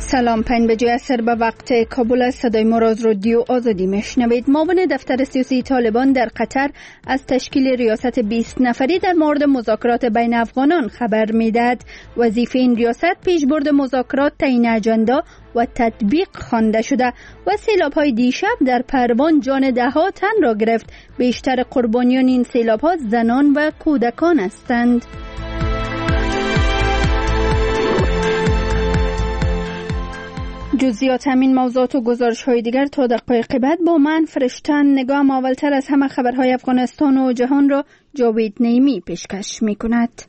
سلام، 5 بجه عصر به وقت کابل است. صدای ما را از رادیو آزادی میشنوید. معاون دفتر سیاسی طالبان در قطر از تشکیل ریاست 20 نفری در مورد مذاکرات بین افغانان خبر میدهد. وظیفه این ریاست پیشبرد مذاکرات، تعیین اجندا و تطبیق خوانده شده و سیلاب‌های دیشب در پروان جان ده‌ها تن را گرفت. بیشتر قربانیان این سیلاب‌ها زنان و کودکان هستند. جزئیات همین موضوعات و گزارش‌های دیگر تا دقایق بعد با من فرشتن نگاه اولتر از همه خبرهای افغانستان و جهان را جاوید نعیمی پیشکش می‌کند.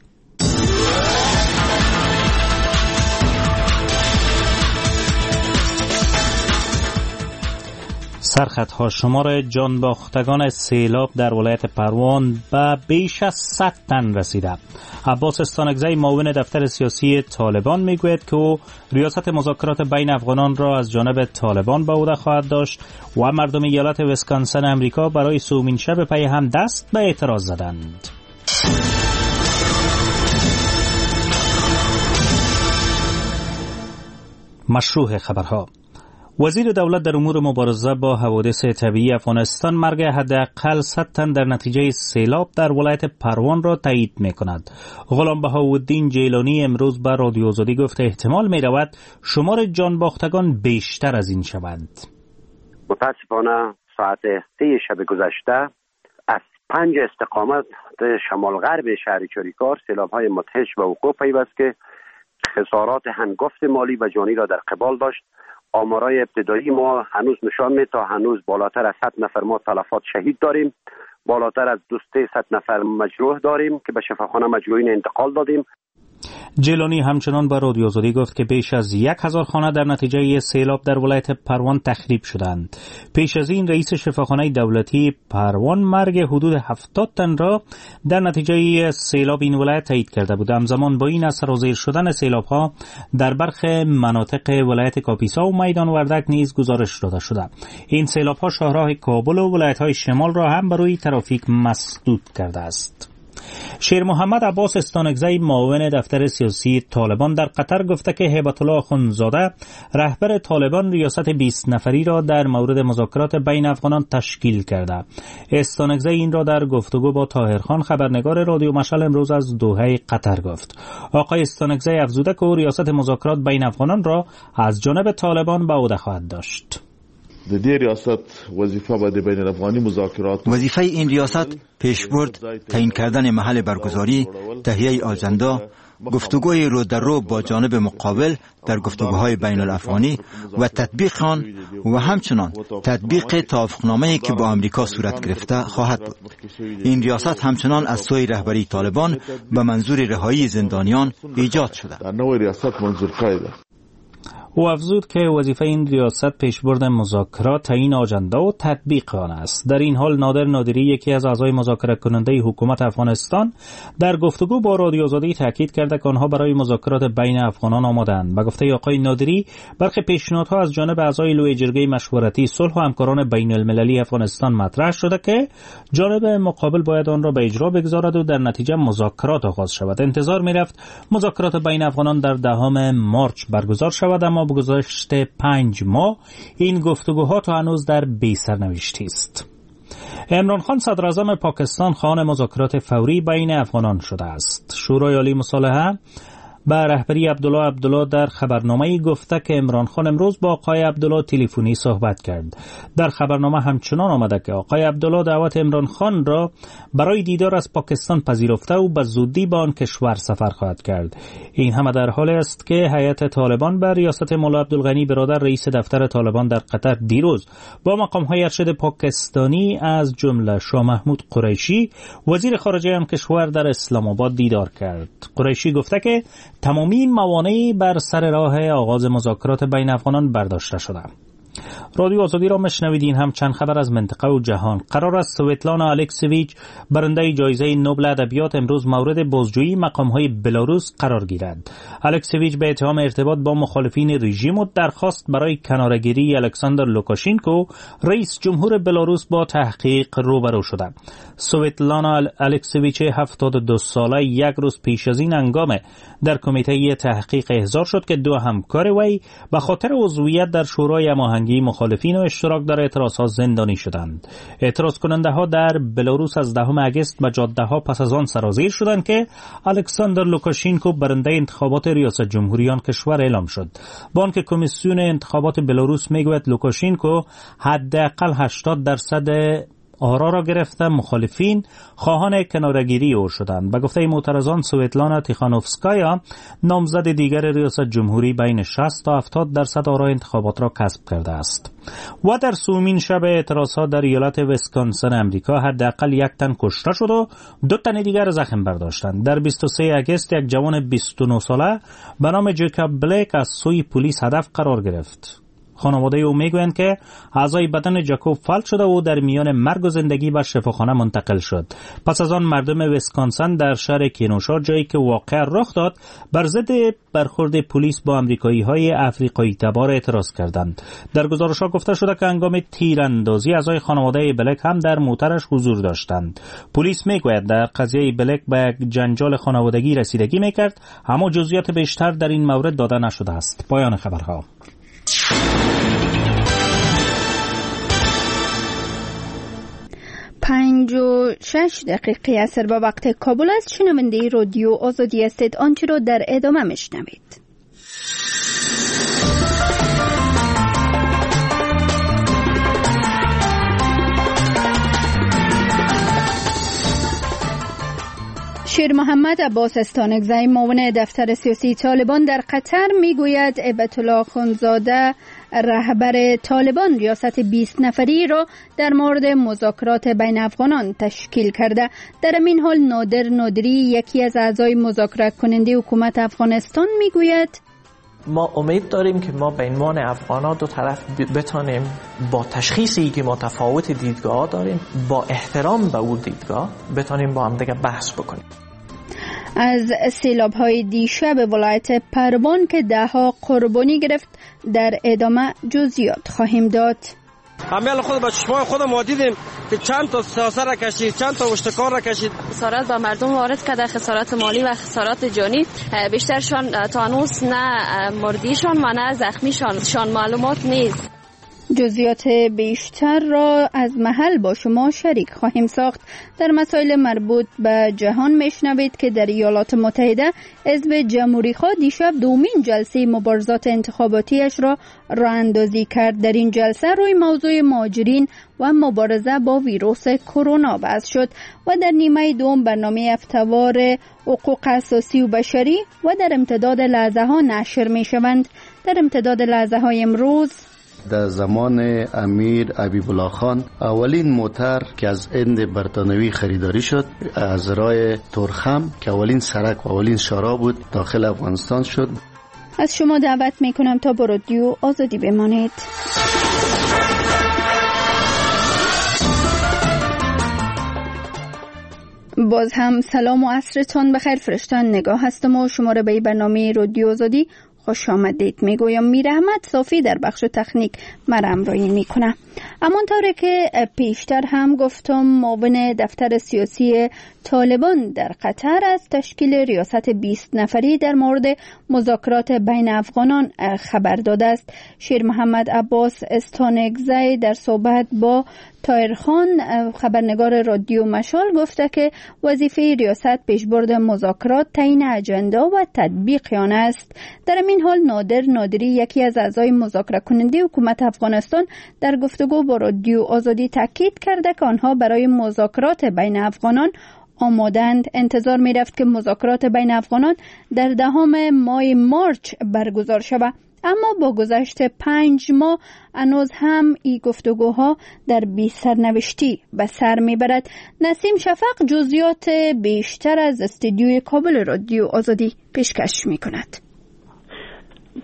سرخطها شمار جانباختگان سیلاب در ولایت پروان به بیش از 100 تن رسیده. عباس استانکزی معاون دفتر سیاسی طالبان میگوید که او ریاست مذاکرات بین افغانان را از جانب طالبان به عهده خواهد داشت و مردم ایالت ویسکانسن امریکا برای سومین شب پی هم دست به اعتراض زدند. مشروع خبرها. وزیر دولت در امور مبارزه با حوادث طبیعی افغانستان مرگ حداقل 100 تن در نتیجه سیلاب در ولایت پروان را تایید می‌کند. غلام بهاءالدین جیلانی امروز به رادیو آزادی گفت احتمال می‌رود شمار جانباختگان بیشتر از این شود. متاسفانه ساعت 3 شب گذشته از 5 استقامت شمال غرب شهر چاریکار سیلاب‌های مدهش به وقوع پیوست که خسارات هنگفت مالی و جانی را در قبال داشت. آمارای ابتدایی ما هنوز نشان میده تا هنوز بالاتر از 100 نفر ما تلفات شهید داریم، بالاتر از 200 نفر مجروح داریم که به شفاخانه مجروحین انتقال دادیم. جیلانی همچنان به رادیو آزادی گفت که بیش از 1000 خانه در نتیجه سیلاب در ولایت پروان تخریب شدند. پیش از این رئیس شفاخانه دولتی پروان مرگ حدود 70 تن را در نتیجه سیلاب این ولایت تایید کرده بود. همزمان با این از سرازیر شدن سیلاب ها در برخی مناطق ولایت کاپیسا و میدان وردک نیز گزارش داده شده. این سیلاب ها شهرهای کابل و ولایت های شمال را هم برای ترافیک مسدود کرده است. شیر محمد عباس استانکزی معاون دفتر سیاسی طالبان در قطر گفته که هیبت الله آخونزاده رهبر طالبان ریاست 20 نفری را در مورد مذاکرات بین افغانان تشکیل کرده. استانکزی این را در گفتگو با طاهرخان خبرنگار رادیو مشعل امروز از دوحه قطر گفت. آقای استانکزی افزوده که او ریاست مذاکرات بین افغانان را از جانب طالبان به عهده خواهد داشت. وظیفه این ریاست پیشبرد، تعیین کردن محل برگزاری، تهیه آجندا، گفتگوی رو در رو با جانب مقابل در گفتگوهای بین الافغانی و تطبیق آن و همچنان تطبیق توافقنامه‌ای که با آمریکا صورت گرفته خواهد بود. این ریاست همچنان از سوی رهبری طالبان به منظور رهایی زندانیان ایجاد شده. او افزود که وظیفه این ریاست پیشبرد مذاکرات، تعیین آجندا و تطبیق آن است. در این حال نادر نادری، یکی از اعضای مذاکره کننده حکومت افغانستان، در گفتگو با رادیو آزادی تاکید کرده که آنها برای مذاکرات بین افغانان آماده‌اند. به گفته آقای نادری، برخی پیشنهادها از جانب اعضای لوی جرگه مشورتی صلح و همکاران بین المللی افغانستان مطرح شده که جانب مقابل باید آن را به اجرا بگذارد و در نتیجه مذاکرات آغاز شود. انتظار می‌رفت مذاکرات بین افغانان در 10 مارچ برگزار شود، اما با گذشت 5 ماه این گفتگوها تا هنوز در بی سرنوشتی است. عمران خان صدر اعظم پاکستان خواهان مذاکرات فوری بین افغانان شده است. شورای عالی مصالحه به رهبری عبدالله در خبرنامه‌ای گفته که عمران خان امروز با آقای عبدالله تلفنی صحبت کرد. در خبرنامه همچنان آمده که آقای عبدالله دعوت عمران خان را برای دیدار از پاکستان پذیرفته و به زودی به آن کشور سفر خواهد کرد. این همه در حالی است که هیئت طالبان به ریاست مولا عبدالغنی برادر رئیس دفتر طالبان در قطر دیروز با مقام‌های ارشد پاکستانی از جمله شاه محمود قریشی وزیر خارجه آن کشور در اسلام آباد دیدار کرد. قریشی گفته که تمامی موانع بر سر راه آغاز مذاکرات بین افغانان برداشته شده. رادیو آزادی را مشنویدین. هم چند خبر از منطقه و جهان. قرار است سویتلانا الکسیویچ برنده جایزه نوبل ادبیات امروز مورد بازجویی مقام‌های بلاروس قرار گیرد. الکسیویچ به اتهام ارتباط با مخالفین رژیم و درخواست برای کناره‌گیری الکساندر لوکاشینکو رئیس جمهور بلاروس با تحقیق روبرو شده. سویتلانا الکسیویچ 72 ساله یک روز پیش از این هنگام در کمیته تحقیق احضار شد که 2 همکار وی به خاطر عضویت در شورای هماهنگی مخالفین و اشتراک در اعتراضها زندانی شدند. اعتراض کننده ها در بلاروس از 10 آگوست به جاده ها پس از آن سرازیر شدند که الکساندر لوکاشینکو برنده انتخابات ریاست جمهوری آن کشور اعلام شد. بانک کمیسیون انتخابات بلاروس میگوید لوکاشینکو حداقل 80% آرا را گرفته مخالفین خواهان کناره‌گیری او شدند. به گفته معترضان سویتلانا تیخانوفسکایا نامزد دیگر ریاست جمهوری بین 60 تا 70% آرای انتخابات را کسب کرده است. و در سومین شب اعتراضات در ایالت ویسکانسن امریکا حداقل 1 تن کشته شد و 2 تن دیگر زخم برداشتند. در 23 آگوست یک جوان 29 ساله به نام جیکاب بلیک از سوی پلیس هدف قرار گرفت. خانواده او میگویند که اعضای بدن جاکوب فلج شده و در میان مرگ و زندگی به شفاخانه منتقل شد. پس از آن مردم ویسکانسن در شهر کینوشا جایی که واقعه رخ داد بر ضد برخورد پلیس با آمریکایی‌های افریقایی تبار اعتراض کردند. در گزارش‌ها گفته شده که هنگام تیراندازی اعضای خانواده بلک هم در موترش حضور داشتند. پلیس میگوید در قضیه بلک به جنجال خانوادگی رسیدگی میکرد، اما جزئیات بیشتر در این مورد داده نشده است. پایان خبرها. 5:06 اثر به وقت کابل است. شنونده رادیو آزادی هستید. آنچه را در ادامه میشنوید. شیر محمد عباس استانکزی معاون دفتر سیاسی طالبان در قطر میگوید هیبت الله اخندزاده رهبر طالبان ریاست 20 نفری را در مورد مذاکرات بین افغانان تشکیل کرده. در این حال نادر نادری یکی از اعضای مذاکره کننده حکومت افغانستان میگوید ما امید داریم که ما به عنوان افغان‌ها دو طرف بتانیم با تشخیصی که متفاوت دیدگاه داریم با احترام به اون دیدگاه بتانیم با هم دیگه بحث بکنیم. از سیلاب‌های دیشب ولایت پروان که 10 قربانی گرفت در ادامه جزئیات خواهیم داد. همه خود با چشمای خود ما دیدیم که چند تا ساسه را کشید، چند تا اشتکار را کشید. خسارات با مردم وارد کرده، خسارات مالی و خسارات جانی. بیشترشان تا هنوز نه مردیشان و نه زخمیشان معلومات نیست. جزئیات بیشتر را از محل با شما شریک خواهیم ساخت. در مسائل مربوط به جهان میشنوید که در ایالات متحده حزب جمهوری‌خواه دیشب دومین جلسه مبارزات انتخاباتیش را راه اندازی کرد. در این جلسه روی موضوع مهاجرین و مبارزه با ویروس کرونا بحث شد و در نیمه دوم برنامه هفته‌وار حقوق اساسی و بشری و در امتداد لحظه ها نشر می شوند. در امتداد لحظه های امروز در زمان امیر حبیب الله خان اولین موتر که از هند برطانوی خریداری شد از راه تورخم که اولین سرک و اولین شارع بود داخل افغانستان شد. از شما دعوت میکنم تا با رادیو آزادی بمانید. باز هم سلام و عصرتان بخیر. فرشتان نگاه هستم و شما را به برنامه رادیو آزادی خوش آمدید میگویم. میر احمد صافی در بخش تکنیک مرا همراهی میکنه. همانطور که پیشتر هم گفتم معاون دفتر سیاسی طالبان در قطر از تشکیل ریاست 20 نفری در مورد مذاکرات بین افغانان خبر داده است. شیر محمد عباس استانکزی در صحبت با طاهرخان خبرنگار رادیو مشال گفته که وظیفه ریاست پیشبرد مذاکرات، تعیین اجندا و تطبیق آن است. در این حال نادر نادری یکی از اعضای مذاکره کننده حکومت افغانستان در گفتگو با رادیو آزادی تاکید کرده که آنها برای مذاکرات بین افغانان آمادند. انتظار می رفت که مذاکرات بین افغانان در 10 ماه مارچ برگزار شود، اما با گذشت 5 ماه هنوز هم این گفتگوها در بی سرنوشتی به سر می برد. نسیم شفق جزئیات بیشتر از استودیوی کابل رادیو آزادی پیشکش می کند.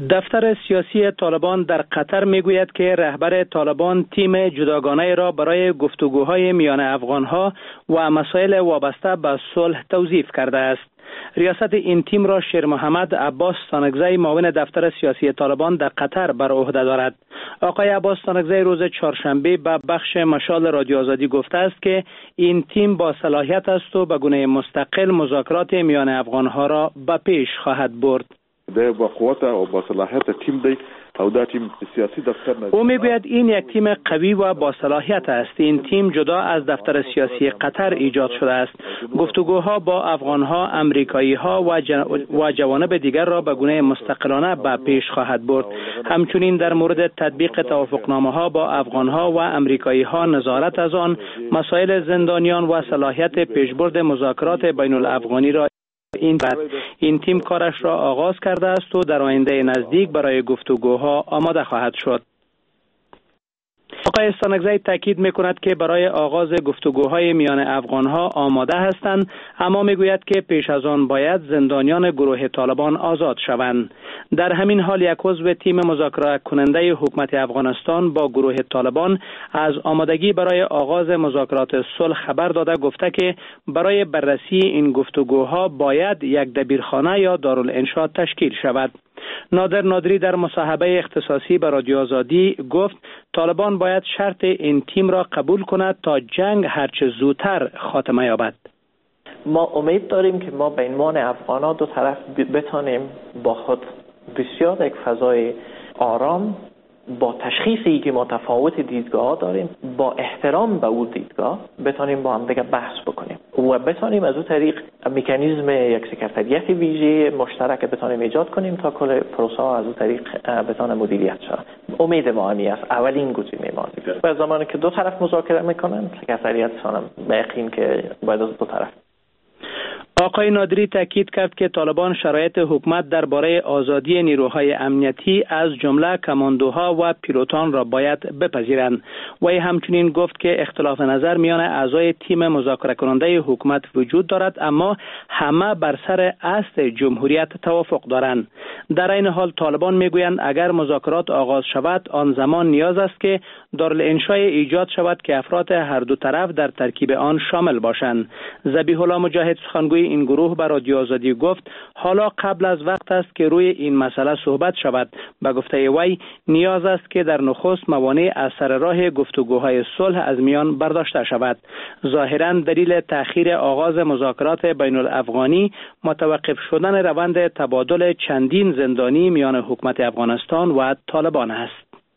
دفتر سیاسی طالبان در قطر میگوید که رهبر طالبان تیم جداگانه را برای گفتگوهای میان افغانها و مسائل وابسته به صلح توظیف کرده است. ریاست این تیم را شیر محمد عباس ستانکزی معاون دفتر سیاسی طالبان در قطر بر عهده دارد. آقای عباس ستانکزی روز چهارشنبه به بخش مشال رادیو آزادی گفته است که این تیم با صلاحیت است و به گونه مستقل مذاکرات میان افغانها را به پیش خواهد برد. با قوت و با صلاحیت تیم دی او دا تیم سیاسی دفتر او میگوید این یک تیم قوی و با صلاحیت است. این تیم جدا از دفتر سیاسی قطر ایجاد شده است. گفتگوها با افغانها، امریکایی‌ها و جوانب دیگر را به گونه مستقلانه به پیش خواهد برد. همچنین در مورد تطبیق توافقنامه‌ها با افغانها و امریکایی‌ها، نظارت از آن، مسائل زندانیان و صلاحیت پیشبرد مذاکرات بین الافغانی را این تیم کارش را آغاز کرده است و در آینده نزدیک برای گفتگوها آماده خواهد شد. آقای ستانکزی تاکید می‌کند که برای آغاز گفتگوهای میان افغانها آماده هستند، اما میگوید که پیش از آن باید زندانیان گروه طالبان آزاد شوند. در همین حال یک عضو تیم مذاکره کننده حکومت افغانستان با گروه طالبان از آمادگی برای آغاز مذاکرات صلح خبر داده گفته که برای بررسی این گفتگوها باید یک دبیرخانه یا دارالانشا تشکیل شود. نادر نادری در مصاحبه اختصاصی به رادیو آزادی گفت طالبان باید شرط این تیم را قبول کند تا جنگ هرچه زودتر خاتمه یابد. ما امید داریم که ما به عنوان افغان‌ها دو طرف بتانیم با خود بسیار یک فضای آرام، با تشخیصی که متفاوت دیدگاه داریم، با احترام به اون دیدگاه بتانیم با هم دیگه بحث بکنیم و بتانیم از اون طریق مکانیزم یک سکرتریت ویژه مشترک بتانیم ایجاد کنیم تا کل پروسه از اون طریق بتانه مدیریت شود. امید ما همی است، اولین گزینه ما است. و زمانی که دو طرف مذاکره میکنن سکرتریت سانم به یقین که باید از دو طرف. آقای نادری تاکید کرد که طالبان شرایط حکومت درباره آزادی نیروهای امنیتی از جمله کماندوها و پیلوتان را باید بپذیرند. وی همچنین گفت که اختلاف نظر میان اعضای تیم مذاکره کننده حکومت وجود دارد، اما همه بر سر اصل جمهوریت توافق دارند. در این حال طالبان میگویند اگر مذاکرات آغاز شود آن زمان نیاز است که دارالانشای ایجاد شود که افراد هر دو طرف در ترکیب آن شامل باشند. ذبیح الله مجاهد سخنگوی این گروه به رادیو آزادی گفت حالا قبل از وقت است که روی این مسئله صحبت شود. به گفته وی نیاز است که در نخست موانع از سر راه گفتگوهای صلح از میان برداشته شود. ظاهراً دلیل تأخیر آغاز مذاکرات بین الافغانی متوقف شدن روند تبادل چندین زندانی میان حکومت افغانستان و طالبان است.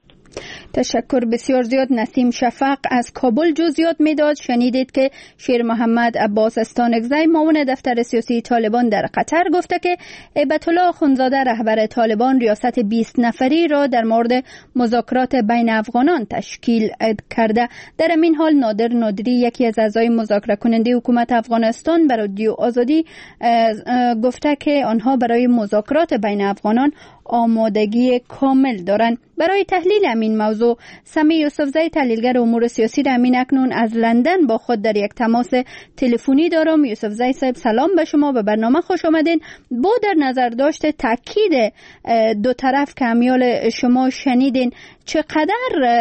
تشکر بسیار زیاد. نسیم شفق از کابل جزئیات میداد. شنیدید که شیر محمد عباس ستانکزی معاون دفتر سیاسی طالبان در قطر گفته که هیبت الله اخوندزاده رهبر طالبان ریاست 20 نفری را در مورد مذاکرات بین افغانان تشکیل کرده. در این حال نادر نادری یکی از اعضای مذاکره کننده حکومت افغانستان بر رادیو آزادی گفته که آنها برای مذاکرات بین افغانان آمادگی کامل دارند. برای تحلیل همین موضوع سمی یوسفزی تحلیلگر امور سیاسی را همین اکنون از لندن با خود در یک تماس تلفنی دارم. یوسفزی صاحب سلام به شما، به برنامه خوش آمدین. با در نظر داشته تاکید دو طرف که امیال شما شنیدین، چقدر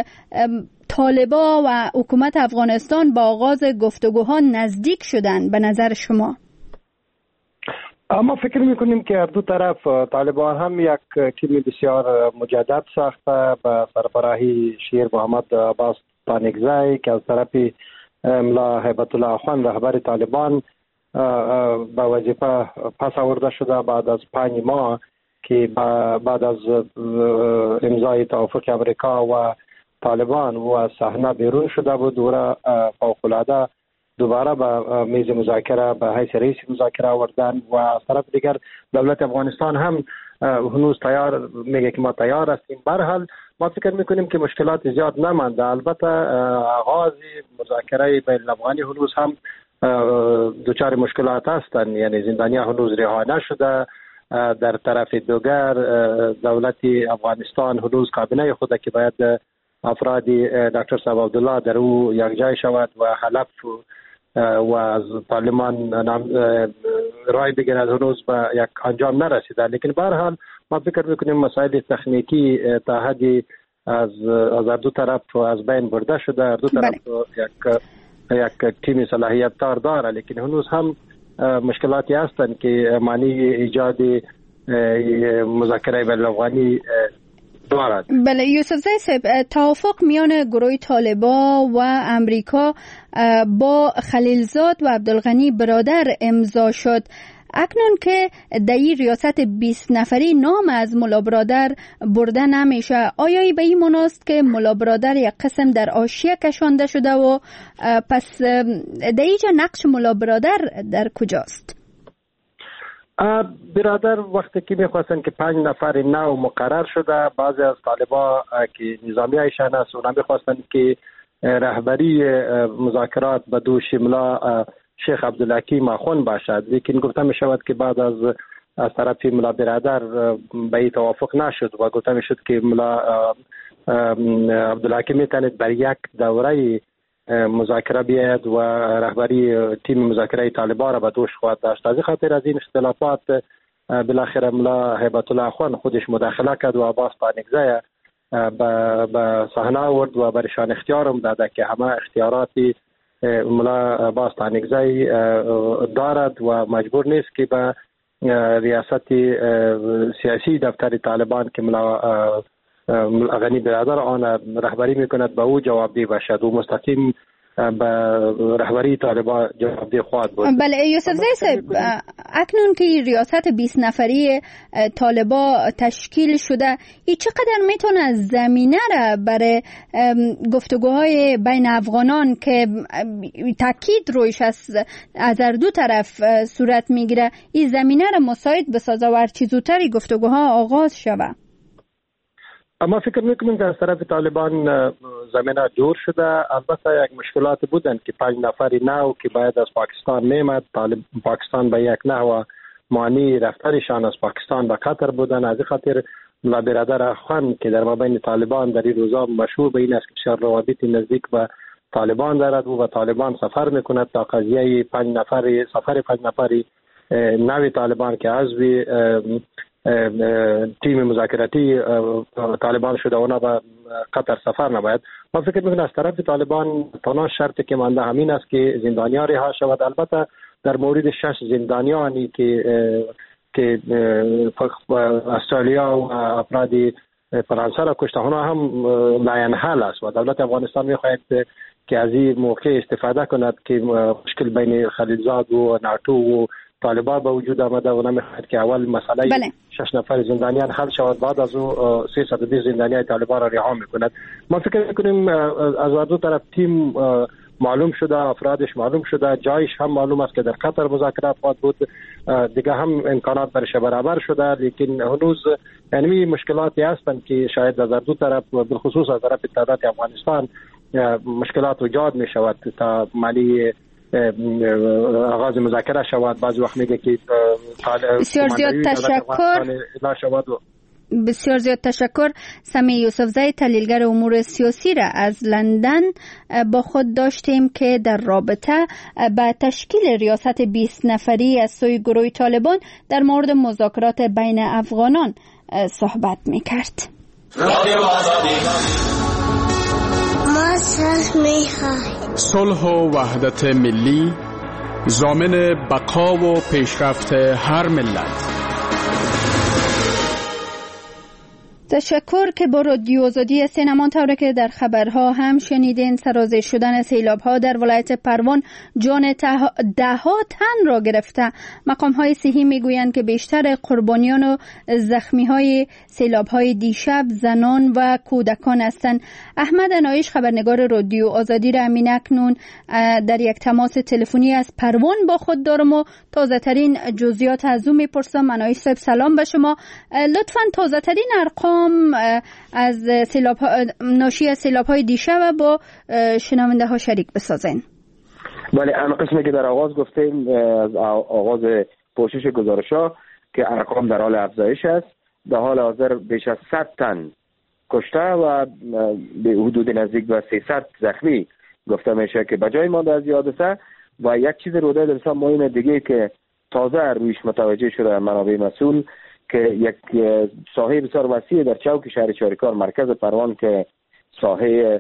طالبا و حکومت افغانستان با آغاز گفتگوها نزدیک شدن به نظر شما؟ ما فکر میکنیم که هر دو طرف طالبان هم یک تیم بسیار مجدد ساخته به سربراهی شیر محمد عباس ستانکزی که از طرف ملا هیبت الله اخوند رهبر طالبان به وظیفه پس آورده شده بعد از 5 ماه که بعد از امضای توافق امریکا و طالبان و صحنه بیرون شده بود و فوق‌العاده دوباره به میز مذاکره به حیث رئیس مذاکره آوردن و از طرف دیگر دولت افغانستان هم هنوز تیار میگه که ما تیار هستیم. به هر حال ما فکر میکنیم که مشکلات زیاد نمانده. البته آغاز مذاکره بین الافغانی هنوز هم دچار مشکلات هستند، یعنی زندانیان هنوز رها نشده. در طرف دیگر دولت افغانستان هنوز کابینه خود که باید افرادی دکتر صاحب عبدالله در او یک جای شود و حلف و از پارلمان رای بگیرد هنوز به یک انجام نرسیده. لیکن به هر حال ما فکر میکنیم مسائل تکنیکی تا حدی از هر دو طرف از بین برده شده. هر دو طرف یک تیم صلاحیت دار داره، لیکن هنوز هم مشکلاتی هستند که معنی ایجاد مذاکره بین‌الافغانی دارد. بله یوسف زی صاحب، توافق میان گروه طالبان و امریکا با خلیلزاد و عبدالغنی برادر امضا شد. اکنون که در این ریاست 20 نفری نام از ملا برادر برده نمیشه، آیا به این مناست که ملا برادر یک قسم در حاشیه کشانده شده و پس در اینجا نقش ملا برادر در کجاست؟ برادر وقتی که میخواستن که 5 نفر نو مقرر شده، بعضی از طالبان که نظامی ایشان است اونا میخواستن که رهبری مذاکرات به دوش ملا شیخ عبدالحکیم اخوان باشد، لیکن گفته می شود که بعد از طرف ملا برادر به این توافق نشد و گفته می شد که ملا عبدالحکیم میتواند بر یک دوره مذاکره بیاید و رهبری تیم مذاکره طالبان را به دوش خواهد داشت. از این خاطر از این اختلافات بالاخره ملا هیبت الله اخوان خودش مداخله کرد و عباس پانیکزی به صحنه آورد و برشان اختیارم داده که همه اختیاراتی ملا عباس پانیکزی دارد و مجبور نیست که به ریاست سیاسی دفتر طالبان که ملا غنی برادر آن رهبری میکند به او جوابدهی باشد و مستقیم به رهبری طالبان جوابدهی خواهد بود. بله یوسف زی صاحب، اکنون که ریاست 20 نفری طالبان تشکیل شده، این چقدر میتونه زمینه را برای گفتگوهای بین افغانان که تاکید رویش از هر دو طرف صورت میگیره، این زمینه را مساعد بسازه و هرچی زودتر گفتگوها آغاز شود؟ اما فکر میکنم که از طرف طالبان زمینه جور شده. البته یک مشکلات بودن که 5 نفری نو که باید از پاکستان میمد، پاکستان به یک نحو معنی رفتنشان از پاکستان به قطر بودن. از این خاطر ملا برادر اخوان که در مابین طالبان در این روزا مشهور به این است که بسیار روابط نزدیک به طالبان دارد و طالبان سفر میکند تا قضیه 5 نفری سفر 5 نفری نوی طالبان که عضو تیم مذاکراتی طالبان شده اونا به قطر سفر نباید. ما فکر میکنم از طرف طالبان تنها شرطی که مانده همین است که زندانیان رها شود. البته در مورد 6 زندانیانی که استرالیا و افراد فرانسه را کشته اونا هم لاینحل است و دولت افغانستان میخواهد که از این موقع استفاده کند که مشکل بین خلیلزاد و ناتو و طالبان به وجود آمده و نمیخواهد که اول مسئله 6 نفر زندانیان حل شود، بعد از او 320 زندانیان طالبان را رها میکند. ما فکر میکنیم از هر دو طرف تیم معلوم شده، افرادش معلوم شده، جایش هم معلوم است که در قطر مذاکرات خواهد بود، دیگه هم امکانات برش برابر شده، لیکن هنوز یعنی مشکلاتی هستند که شاید از هر دو طرف بالخصوص از طرف دولت افغانستان مشکلات ایجاد می شود تا مالی آغاز مذاکره شود. بعضی وقت میگه که بسیار زیاد تشکر. بسیار زیاد تشکر. سمی یوسف زی، تحلیلگر امور سیاسی را از لندن با خود داشتیم که در رابطه با تشکیل ریاست 20 نفری از سوی گروه طالبان در مورد مذاکرات بین افغانان صحبت میکرد. ما صلح و وحدت ملی ضامن بقا و پیشرفت هر ملت. تشکر که با رادیو آزادی سینمان طوری که در خبرها هم شنیدین، سرازیر شدن سیلاب‌ها در ولایت پروان جان ده‌ها تن را گرفته. مقام‌های صحی میگویند که بیشتر قربانیان و زخمی‌های سیلاب‌های دیشب زنان و کودکان هستند. احمد انایش، خبرنگار رادیو آزادی را همین اکنون در یک تماس تلفنی از پروان با خود دارم و تازه‌ترین جزئیات از او میپرسم. انایش صاحب سلام به شما. لطفاً تازه‌ترین ارقام از ناشی از سیلاب‌های دیشب با شنونده ها شریک بسازین. بله، اما قسمی که در آغاز گفتیم از آغاز پوشش گزارش‌ها که ارقام در حال افزایش است. در حال حاضر بیش از 100 تن کشته و به حدود نزدیک به 300 زخمی گفته میشه که بجای مانده از حادثه. و یک چیز رو در بسیار مهم دیگه که تازه رویش متوجه شده منابع مسئول که یک ساحه بسیار وسیع در چوک شهر چاریکار مرکز پروان که ساحه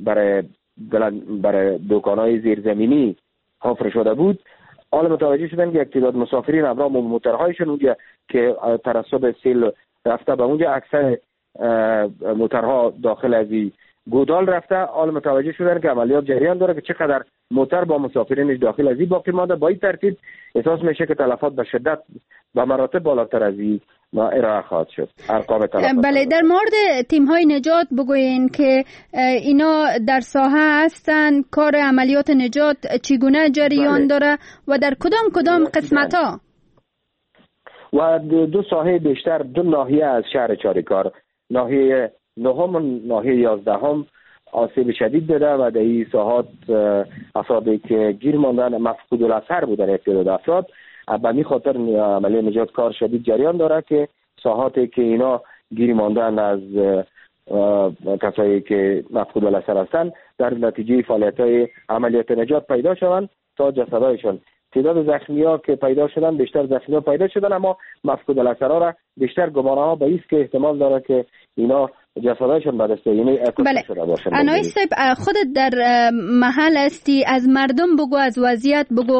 برای دکان‌های زیرزمینی حفر شده بود، حالا متوجه شدن که یک تعداد مسافرین ابرام و موترهایشون اونجا که ترسب سیل رفته به اونجا اکثر موترها داخل از گودال رفته. حالا متوجه شدن که عملیات جریان داره که چقدر موتر با مسافرینش داخل از باقی مانده. با این ترتیب احساس میشه که تلفات به شدت به مراتب بالاتر از این ارائه خواهد شد. ارقام تلفات. بله، در مورد تیم‌های نجات بگوین که اینا در ساحه هستن، کار عملیات نجات چگونه جریان داره و در کدام قسمت‌ها؟ و دو ساحه بیشتر، دو ناحیه از شهر چاریکار، ناحیه 9 و ناحیه 11 آسیب شدید دیده و در این ساحات افرادی که گیر ماندن مفقود الاثر بودن یک تعداد افراد. به این خاطر عملیه نجات کار شدید جریان داره که ساحاتی که اینا گیر ماندن از کسایی که مفقود الاثر هستند در نتیجه فعالیت‌های عملیات نجات پیدا شوند تا جسدایشان. تعداد زخمی‌ها که پیدا شدن، بیشتر زخمی‌ها پیدا شدن، اما مفقود الاثرها را بیشتر گمانه‌ها به ایست که احتمال داره که اینا جسدایشان به دست یعنی اکسته شده باشند. انای صاحب، خودت در محل هستی، از مردم بگو، از وضعیت بگو،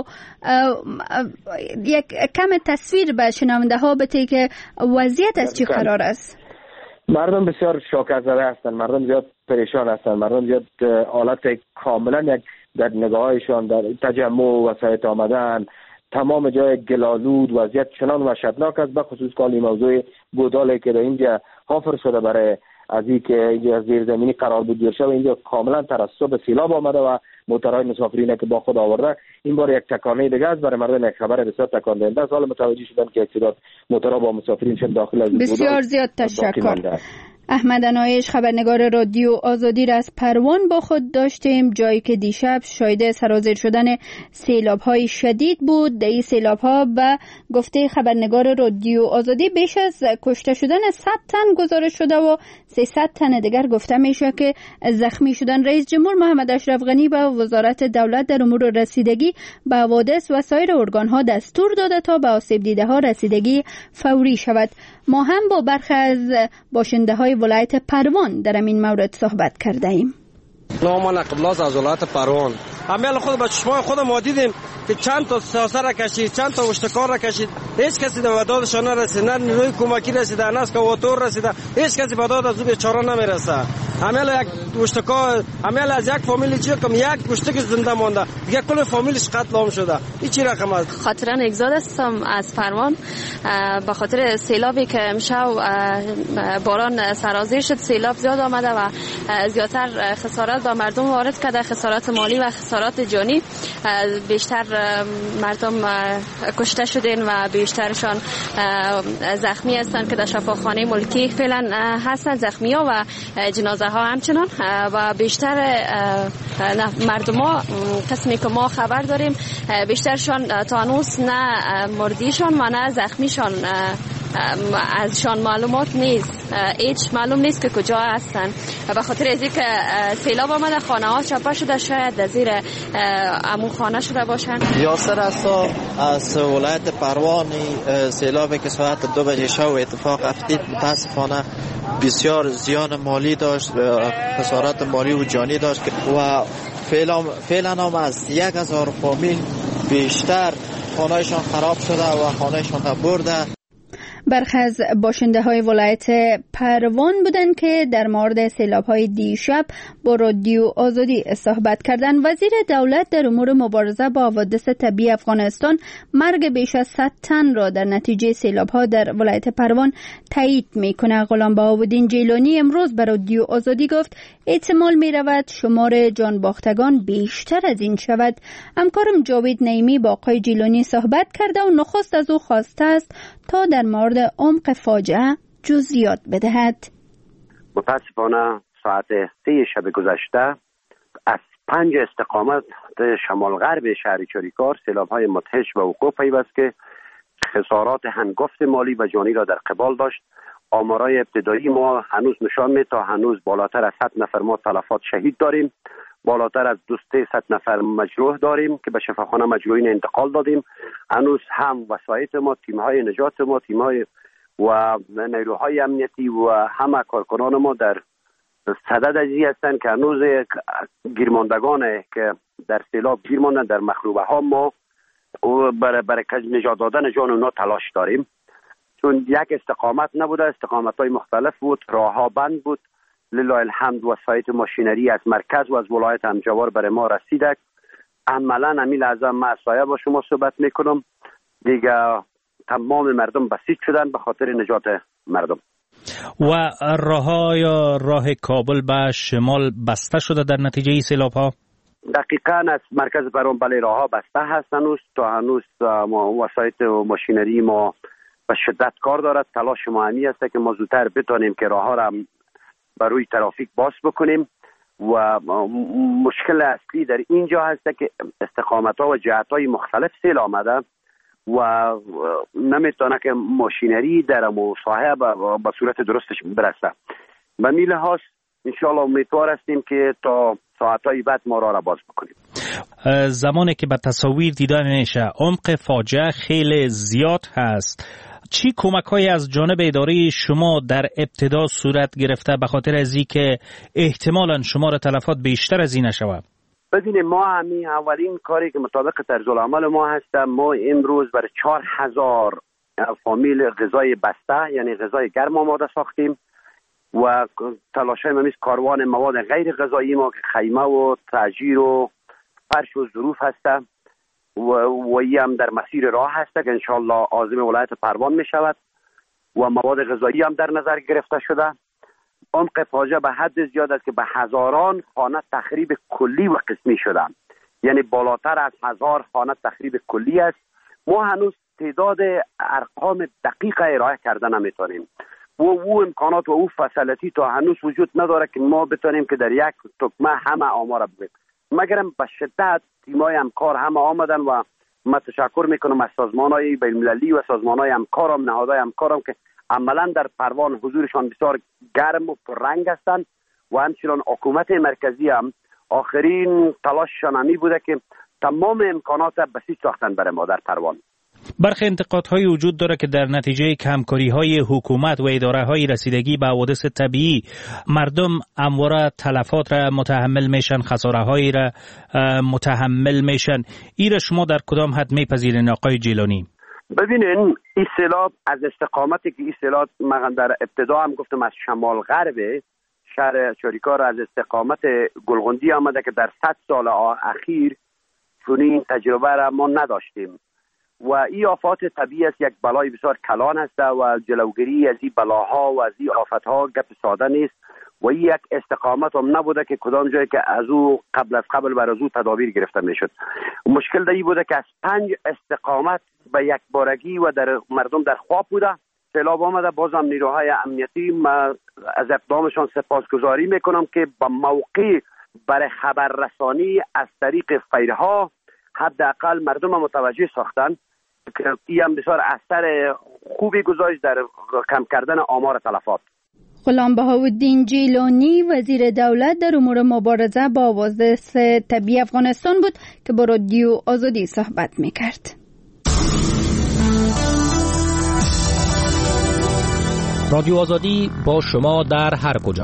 یک کم تصویر به شنونده ها بده که وضعیت از چی قرار است. مردم بسیار شوکه زده هستند، مردم زیاد پریشان هستند، مردم زیاد حالت کاملا یک در نگاهشان در تجمع و سایت آمدن، تمام جای گلالود، وضعیت چنان وحشتناک است. به خصوص که این موضوع گودالی که در اینجا حفر شده برای از این که اینجا زیرزمینی قرار بود گیر شده، اینجا کاملا ترسب سیلاب آمده و موترهای مسافرین که با خود آورده. این بار یک تکانه دیگه است برای مردم، یک خبر بسیار تکان دهنده است. حالا متوجه شدن که یک تعداد موترها با مسافرینشون داخل از بسیار زیاد تشکر. احمد انایش، خبرنگار رادیو آزادی را از پروان با خود داشتیم، جایی که دیشب شاهد سرازیر شدن سیلاب‌های شدید بود. در این سیلاب‌ها به گفته خبرنگار رادیو آزادی بیش از کشته شدن 100 تن گزارش شده و 300 تن دیگر گفته میشه که زخمی شدن. رئیس جمهور محمد اشرف غنی به وزارت دولت در امور رسیدگی به حوادث و سایر ارگان‌ها دستور داده تا به آسیب دیده‌ها رسیدگی فوری شود. ما هم با برخی از باشنده‌های ولایت پروان در این مورد صحبت کرده ایم. نامان قبلاز از ولایت پروان، امیال خود با چشمان خود ما دیدیم که چند تا ساسه را کشید، چند تا اشتکار را کشید، هیچ کسی به دادشان نرسید، نه نیروی کمکی رسیده، نه اسکواتور رسیده، هیچ کسی به داد از او بیچاره نمیرسه. امیال یک اشتکار، امیال از یک فامیل چی کم یک اشتک زنده مانده، دیگه کل فامیلش قتل عام شده. این چی رقم است؟ خاطران اگزاد هستم از پروان به خاطر سیلابی که امشب باران سرازیر شد، سیلاب زیاد آمده و زیادتر خسارت به مردم وارد کرده، خسارت مالی و خسارت جانی. بیشتر مردم کشته شدن و بیشترشان زخمی هستند که در شفاخانه ملکی فعلا هستند، زخمی ها و جنازه ها همچنان. و بیشتر مردم ها، قسمی که ما خبر داریم، بیشترشان تا هنوز نه مردیشان و نه زخمیشان ازشان معلومات نیست، هیچ معلوم نیست که کجا هستن. به خاطر از اینکه سیلاب آمده، خانه ها چپه شده، شاید در زیر امون خانه شده باشن. یاسر اسا از ولایت پروان، سیلابی که ساعت 2 بجه شب اتفاق افتید متاسفانه بسیار زیان مالی داشت، خسارت مالی و جانی داشت و فعلا هم از 1000 فامیل بیشتر خانهشان خراب شده و خانهشان برده. برخی از باشنده های ولایت پروان بودند که در مورد سیلاب های دیشب با رادیو آزادی صحبت کردند. وزیر دولت در امور مبارزه با حوادث طبیعی افغانستان مرگ بیش از 100 تن را در نتیجه سیلاب ها در ولایت پروان تایید میکنه. غلام بهاءالدین جیلانی امروز به رادیو آزادی گفت احتمال می رود شمار جان باختگان بیشتر از این شود. همکارم جاوید نعیمی با آقای جیلانی صحبت کرده و نخست از او خواسته است تا در مورد عمق فاجعه جزئیات بدهد. متاسفانه ساعت 3 شب گذشته از 5 استقامت شمال غرب شهر چاریکار سیلاب‌های مدهش به وقوع پیوست که خسارات هنگفت مالی و جانی را در قبال داشت. آمارای ابتدایی ما هنوز نشان می‌دهد تا هنوز بالاتر از 100 نفر ما تلفات شهید داریم، بالاتر از 200 نفر مجروح داریم که به شفاخانه مجروحین انتقال دادیم. هنوز هم وسایط ما، تیم‌های نجات ما، تیم‌های و نیروهای امنیتی و همه کارکنان ما در صدد ازی هستند که هنوز گیرماندگان که در سیلاب گیر ماندن در مخروبه ها ما برای نجات دادن جان اونا تلاش داریم، چون یک استقامت نبوده، استقامت های مختلف بود، راه ها بند بود. لله الحمد وسایط ماشینری از مرکز و از ولایت همجوار برای ما رسیده. عملا امیل اعظم ما سایه با شما صحبت میکنم، دیگه تمام مردم بسیج شدن به خاطر نجات مردم. و راه کابل به شمال بسته شده در نتیجه سیلاب ها؟ دقیقاً از مرکز پروان بله راه ها بسته هست هنوز وسایط ماشینری ما به شدت کار دارد. تلاش ما همی است که ما زودتر بتانیم که راه ها را بر روی ترافیک باز بکنیم و مشکل اصلی در اینجا هست که استقامت ها و جهت های مختلف سیل آمده و نمیتونه که ماشینری در ساحه به صورت درستش برسه. به این لحاظ انشاءالله امیدوار هستیم که تا ساعتهای بعد ما را باز بکنیم. زمانی که به تصاویر دیده میشه عمق فاجعه خیلی زیاد هست. چی کمک‌هایی از جانب اداره شما در ابتدا صورت گرفته به خاطر از اینکه احتمالاً شمار تلفات بیشتر از این نشود؟ ببینید ما همین اولین کاری که مطابق طرز العمل ما هست، ما امروز برای 4000 فامیل غذای بسته یعنی غذای گرم آماده ساختیم و تلاشای ما مثل کاروان مواد غیر غذایی ما که خیمه و تاجیر و فرش و ظروف هسته و ای هم در مسیر راه هسته که انشالله عازم ولایت پروان می شود و مواد غذایی هم در نظر گرفته شده. عمق فاجعه به حد زیاد است که به هزاران خانه تخریب کلی و قسمی شدن، یعنی بالاتر از 1000 خانه تخریب کلی است. ما هنوز تعداد ارقام دقیق ارائه کرده نمیتونیم و او امکانات و او فسیلیتی تا هنوز وجود نداره که ما بتونیم که در یک تکمه همه آمار بگیم. مگرم به شدت تیمای همکار همه آمدن و من تشکر میکنم از سازمان‌های بین‌المللی و سازمان‌های همکارم، نهادهای همکارم که عملا در پروان حضورشان بسیار گرم و پررنگ هستند و همچنان حکومت مرکزی هم آخرین تلاششان همی بوده که تمام امکانات بسیج ساختن برای ما در پروان. برخی انتقادهای وجود داره که در نتیجه کمکاری‌های حکومت و اداره‌های رسیدگی به حوادث طبیعی مردم همواره تلفات را متحمل میشن، خساره‌هایی را متحمل میشن. این شما در کدام حد میپذیرین آقای جیلانی؟ ببینین این سیلاب از استقامتی که این سیلاب من در ابتدا هم گفتم از شمال غرب شهر چاریکار از استقامت گلغندی آمده که در 100 سال اخیر چنین تجربه را ما نداشتیم و این آفات طبیعی است، یک بلای بسیار کلان است و جلوگیری از این بلاها و از این آفتها گپ ساده نیست و این یک استقامت هم نبوده که کدام جایی که از او قبل بر از او تدابیر گرفته میشد. مشکل در این بوده که از 5 استقامت به یک بارگی و در مردم در خواب بوده سیلاب آمده. بازم نیروهای امنیتی ما از اقدامشان سپاسگزاری میکنم که با موقع برای خبررسانی از طریق فیرها حداقل مردم متوجه ساختن که این هم بسیار اثر خوبی گذاشت در کم کردن آمار تلفات. غلام بهاءالدین جیلانی وزیر دولت در امور مبارزه با حوادث طبیعی افغانستان بود که با رادیو آزادی صحبت میکرد. رادیو آزادی با شما در هر کجا.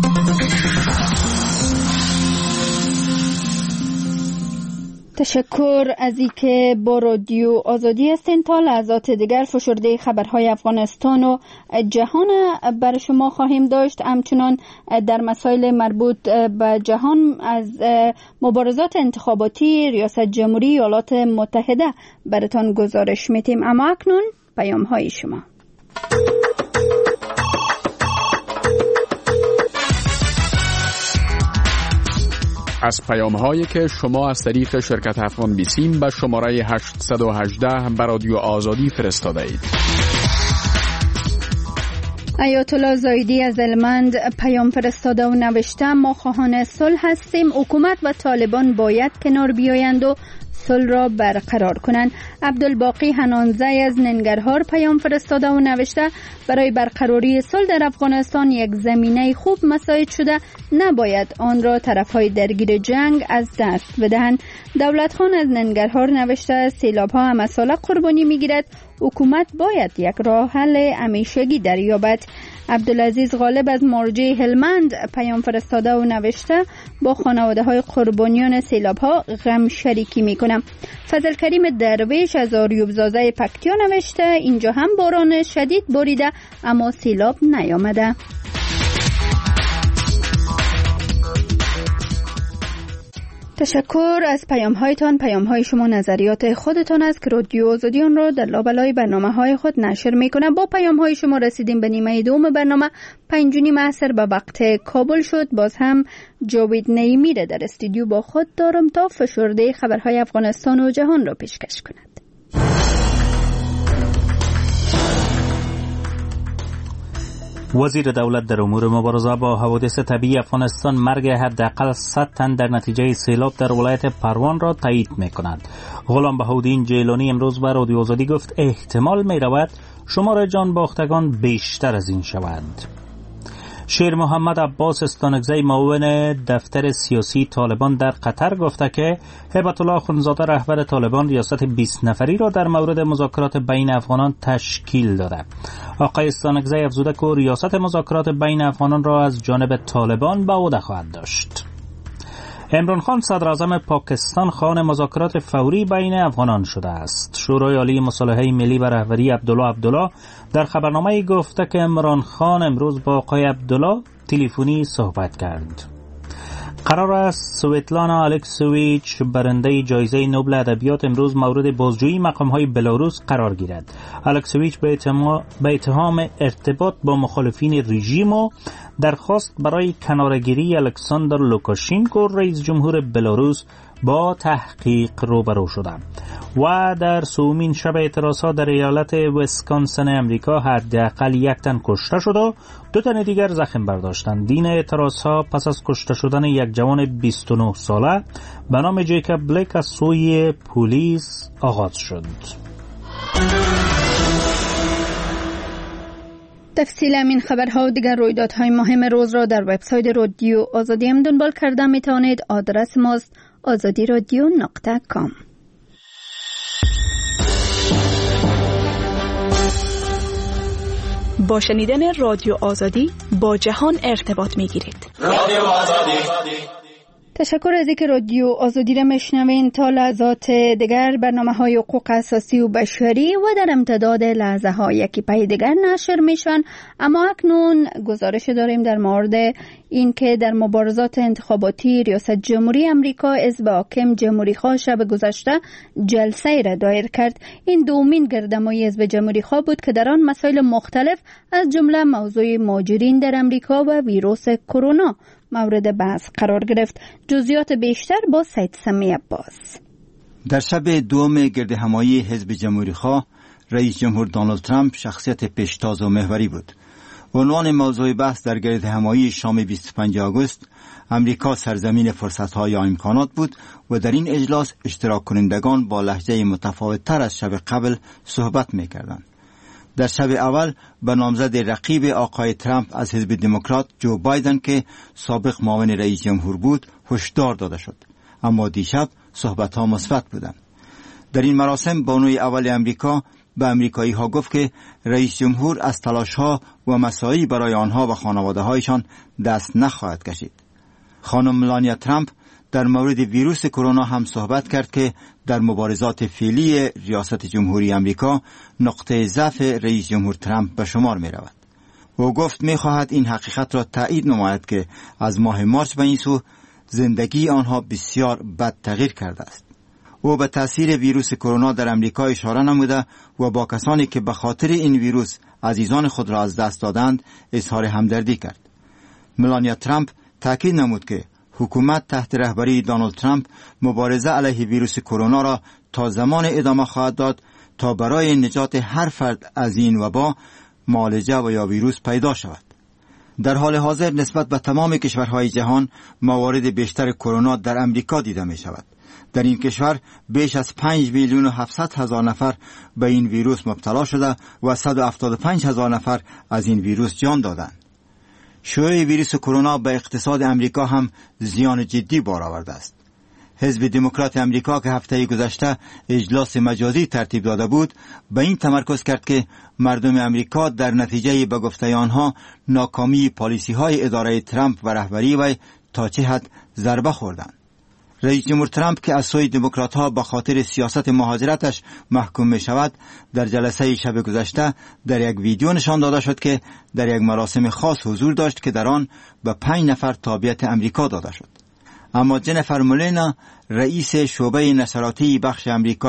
تشکر از اینکه با رادیو آزادی هستین. تا لحظات دیگر فشرده خبرهای افغانستان و جهان بر شما خواهیم داشت. همچنان در مسائل مربوط به جهان از مبارزات انتخاباتی ریاست جمهوری ایالات متحده براتان گزارش میدیم. اما اکنون پیام های شما. از پیام‌هایی که شما از طریق شرکت افغان بیسیم به شماره 818 به رادیو آزادی فرستاده اید. آیت الله زایدی از هلمند پیام فرستاده و نوشته: ما خواهان صلح هستیم، حکومت و طالبان باید کنار بیایند و صلح را برقرار کنند. عبدالباقی حنانزی از ننگرهار پیام فرستاده و نوشته: برای برقراری صلح در افغانستان یک زمینه خوب مساعد شده، نباید آن را طرفهای درگیر جنگ از دست بدهند. دولت خان از ننگرهار نوشته: سیلاب ها همه ساله قربانی میگیرد، حکومت باید یک راه حل همیشگی دریابد. عبدالعزیز غالب از مرجع هلمند پیام فرستاده و نوشته با خانواده های قربانیان سیلاب ها غم شریکی می کنم. فضل کریم درویش از آریوب زازه پکتیا نوشته اینجا هم باران شدید باریده اما سیلاب نیامده. تشکر از پیام هایتان. پیام های شما نظریات خودتان است که رادیو آزادی آن را در لابلای برنامه های خود نشر می کنه. با پیام های شما رسیدیم به نیمه دوم برنامه. 5:30 عصر به وقت کابل شد. باز هم جاوید نعیمی را در استودیو با خود دارم تا فشرده خبرهای افغانستان و جهان را پیشکش کند. وزیر دولت در امور مبارزه با حوادث طبیعی افغانستان مرگ حداقل 100 تن در نتیجه سیلاب در ولایت پروان را تایید می‌کند. غلام بهاءالدین جیلانی امروز به رادیو آزادی گفت احتمال می‌رود شمار جان باختگان بیشتر از این شود. شیر محمد عباس استانکزی معاون دفتر سیاسی طالبان در قطر گفته که هیبت الله اخوندزاده رهبر طالبان ریاست 20 نفری را در مورد مذاکرات بین افغانان تشکیل داده. آقای استانکزی افزوده که ریاست مذاکرات بین افغانان را از جانب طالبان به عهده خواهد داشت. عمران خان صدر اعظم پاکستان خوان مذاکرات فوری بین افغانان شده است. شورای عالی مصالحه ملی به رهبری عبدالله در خبرنامه گفته که عمران خان امروز با آقای عبدالله تلفنی صحبت کرد. قرار است سویتلانا الکسویچ برنده جایزه نوبل ادبیات امروز مورد بازجویی مقام‌های بلاروس قرار گیرد. الکسویچ به اتهام ارتباط با مخالفین رژیم و درخواست برای کناره‌گیری الکساندر لوکاشنکو رئیس جمهور بلاروس با تحقیق روبرو شده. و در سومین شب اعتراضات در ایالت ویسکانسن امریکا حداقل 1 تن کشته شد و 2 تن دیگر زخم برداشتند. دین اعتراضات پس از کشته شدن یک جوان 29 ساله به نام جیکاب بلیک از سوی پلیس آغاز شد. تفصیل همین خبرها و دیگر رویدادهای مهم روز را در وبسایت رادیو آزادی هم دنبال کرده می توانید. آدرس ماست azadiradio.com. با شنیدن رادیو آزادی با جهان ارتباط می گیرید. رادیو آزادی. تشکر از اینکه رادیو آزادی را میشنوین. تا لحظات دیگر برنامه‌های حقوق اساسی و بشری و در امتداد لحظه‌های یکی پی دیگر نشر میشن. اما اکنون گزارش داریم در مورد اینکه در مبارزات انتخاباتی ریاست جمهوری آمریکا حزب حاکم جمهوری‌خواه شب گذشته جلسه را دایر کرد. این دومین گردهمایی حزب جمهوری‌خواه بود که در آن مسائل مختلف از جمله موضوع مهاجرین در آمریکا و ویروس کرونا مورد بحث قرار گرفت. جزئیات بیشتر با سید سمی عباس. در شب دوم گردهمایی حزب جمهوری‌خواه رئیس جمهور دونالد ترامپ شخصیت پیشتاز و محوری بود. عنوان موضوع بحث در گردهمایی شام 25 آگوست امریکا سرزمین فرصت‌ها و امکانات بود و در این اجلاس اشتراک کنندگان با لهجه متفاوت‌تر از شب قبل صحبت می‌کردند. در شب اول به نامزد رقیب آقای ترامپ از حزب دموکرات جو بایدن که سابق معاون رئیس جمهور بود هشدار داده شد، اما دیشب صحبت‌ها مثبت بودند. در این مراسم بانوی اول امریکا به امریکایی‌ها گفت که رئیس جمهور از تلاش‌ها و مساعی برای آنها و خانواده‌هایشان دست نخواهد کشید. خانم ملانیا ترامپ در مورد ویروس کرونا هم صحبت کرد که در مبارزات فعلی ریاست جمهوری آمریکا نقطه ضعف رئیس جمهور ترامپ به شمار می رود. او گفت می خواهد این حقیقت را تایید نماید که از ماه مارس به این سو زندگی آنها بسیار بد تغییر کرده است. او به تاثیر ویروس کرونا در آمریکا اشاره نموده و با کسانی که به خاطر این ویروس عزیزان خود را از دست دادند اظهار همدردی کرد. ملانیا ترامپ تاکید نمود که حکومت تحت رهبری دونالد ترامپ مبارزه علیه ویروس کرونا را تا زمان ادامه خواهد داد تا برای نجات هر فرد از این وبا معالجه و یا ویروس پیدا شود. در حال حاضر نسبت به تمام کشورهای جهان موارد بیشتر کرونا در امریکا دیده می شود. در این کشور بیش از 5,700,000 نفر به این ویروس مبتلا شده و 175,000 نفر از این ویروس جان دادند. شیوع ویروس کرونا به اقتصاد امریکا هم زیان جدی بار آورده است. حزب دموکرات امریکا که هفته گذشته اجلاس مجازی ترتیب داده بود، به این تمرکز کرد که مردم امریکا در نتیجه به گفته آنها ناکامی پالیسی های اداره ترامپ و رهبری وی تا چه حد ضربه خوردند. رئیس جمهور ترامپ که از سوی دموکرات ها به خاطر سیاست مهاجرتش محکوم می شود، در جلسه شب گذشته در یک ویدیو نشان داده شد که در یک مراسم خاص حضور داشت که در آن به 5 نفر تابعیت امریکا داده شد. اما جنیفر مولینا، رئیس شعبه نشراتی بخش امریکا